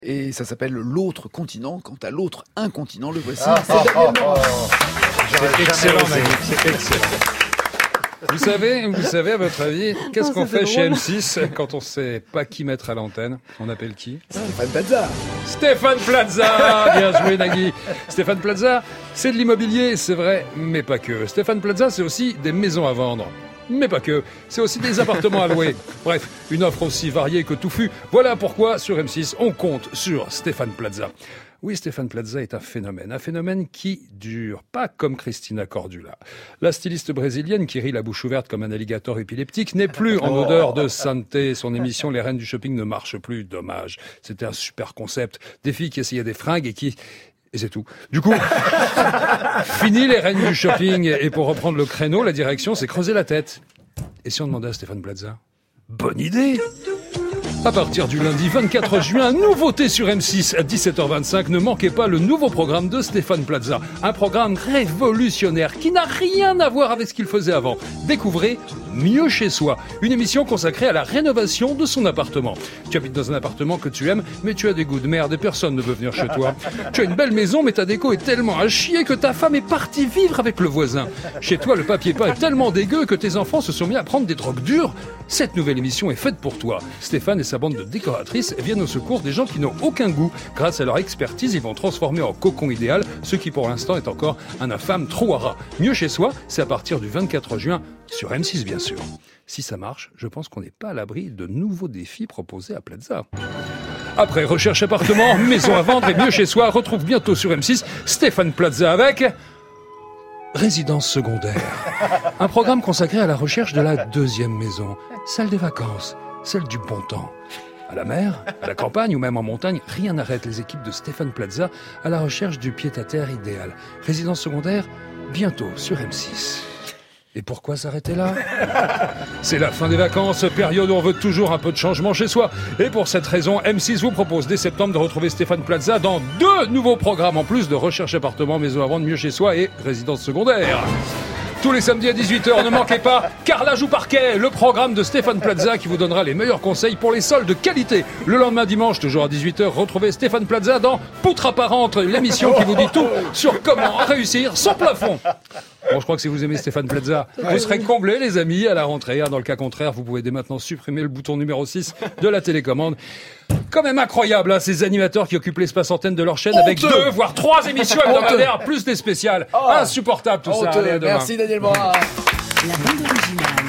Et ça s'appelle L'autre continent. Quant à l'autre incontinent, le voici. C'est excellent, Magnifique, c'est excellent. Vous savez, à votre avis, qu'est-ce qu'on fait chez M6 quand on sait pas qui mettre à l'antenne? On appelle qui? Stéphane Plaza. Stéphane Plaza. Bien joué, Nagui. Stéphane Plaza, c'est de l'immobilier, c'est vrai, mais pas que. Stéphane Plaza, c'est aussi des maisons à vendre. Mais pas que. C'est aussi des appartements à louer. Bref, une offre aussi variée que touffue. Voilà pourquoi, sur M6, on compte sur Stéphane Plaza. Oui, Stéphane Plaza est un phénomène qui dure, pas comme Christina Cordula. La styliste brésilienne qui rit la bouche ouverte comme un alligator épileptique n'est plus en odeur de sainteté. Son émission Les Reines du Shopping ne marche plus, dommage. C'était un super concept. Des filles qui essayaient des fringues et c'est tout. Du coup, fini les Reines du Shopping. Et pour reprendre le créneau, la direction s'est creusé la tête. Et si on demandait à Stéphane Plaza? Bonne idée! À partir du lundi 24 juin, nouveauté sur M6 à 17h25. Ne manquez pas le nouveau programme de Stéphane Plaza. Un programme révolutionnaire qui n'a rien à voir avec ce qu'il faisait avant. Découvrez Mieux chez soi, une émission consacrée à la rénovation de son appartement. Tu habites dans un appartement que tu aimes, mais tu as des goûts de merde et personne ne veut venir chez toi. Tu as une belle maison, mais ta déco est tellement à chier que ta femme est partie vivre avec le voisin. Chez toi, le papier peint est tellement dégueu que tes enfants se sont mis à prendre des drogues dures. Cette nouvelle émission est faite pour toi. Stéphane et sa bande de décoratrices viennent au secours des gens qui n'ont aucun goût. Grâce à leur expertise, ils vont transformer en cocon idéal ce qui pour l'instant est encore un infâme trou à rats. Mieux chez soi, c'est à partir du 24 juin sur M6 bien sûr. Si ça marche, je pense qu'on n'est pas à l'abri de nouveaux défis proposés à Plaza. Après recherche appartement, maison à vendre et mieux chez soi, retrouve bientôt sur M6 Stéphane Plaza avec Résidence secondaire. Un programme consacré à la recherche de la deuxième maison, celle des vacances, celle du bon temps. À la mer, à la campagne ou même en montagne, rien n'arrête les équipes de Stéphane Plaza à la recherche du pied-à-terre idéal. Résidence secondaire, bientôt sur M6. Et pourquoi s'arrêter là? C'est la fin des vacances, période où on veut toujours un peu de changement chez soi. Et pour cette raison, M6 vous propose dès septembre de retrouver Stéphane Plaza dans 2 nouveaux programmes en plus de Recherche appartement, maison à vendre, mieux chez soi et Résidence secondaire. Tous les samedis à 18h, ne manquez pas Carrelage ou parquet, le programme de Stéphane Plaza qui vous donnera les meilleurs conseils pour les sols de qualité. Le lendemain dimanche, toujours à 18h, retrouvez Stéphane Plaza dans Poutre apparente, l'émission qui vous dit tout sur comment réussir son plafond. Bon, je crois que si vous aimez Stéphane Plaza, vous serez comblés, les amis, à la rentrée. Dans le cas contraire, vous pouvez dès maintenant supprimer le bouton numéro 6 de la télécommande. Quand même incroyable, ces animateurs qui occupent l'espace antenne de leur chaîne avec 2, voire 3 émissions hebdomadaires, plus des spéciales. Insupportable tout ça. Allez, merci Daniel Morin. La bande originale.